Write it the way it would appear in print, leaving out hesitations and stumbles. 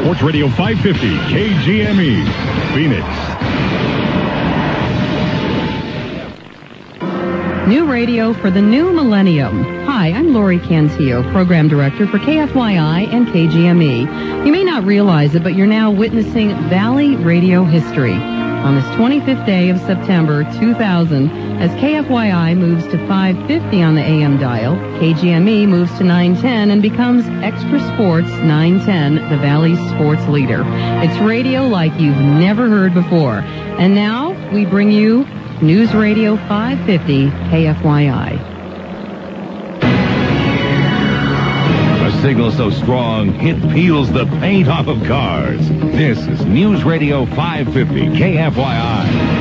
Sports Radio 550, KGME, Phoenix. New radio for the new millennium. Hi, I'm Lori Cantillo, Program Director for KFYI and KGME. You may not realize it, but you're now witnessing Valley Radio history. On this 25th day of September 2000, as KFYI moves to 550 on the AM dial, KGME moves to 910 and becomes Extra Sports 910, the Valley's sports leader. It's radio like you've never heard before. And now we bring you News Radio 550 KFYI. A signal so strong, it peels the paint off of cars. This is News Radio 550 KFYI.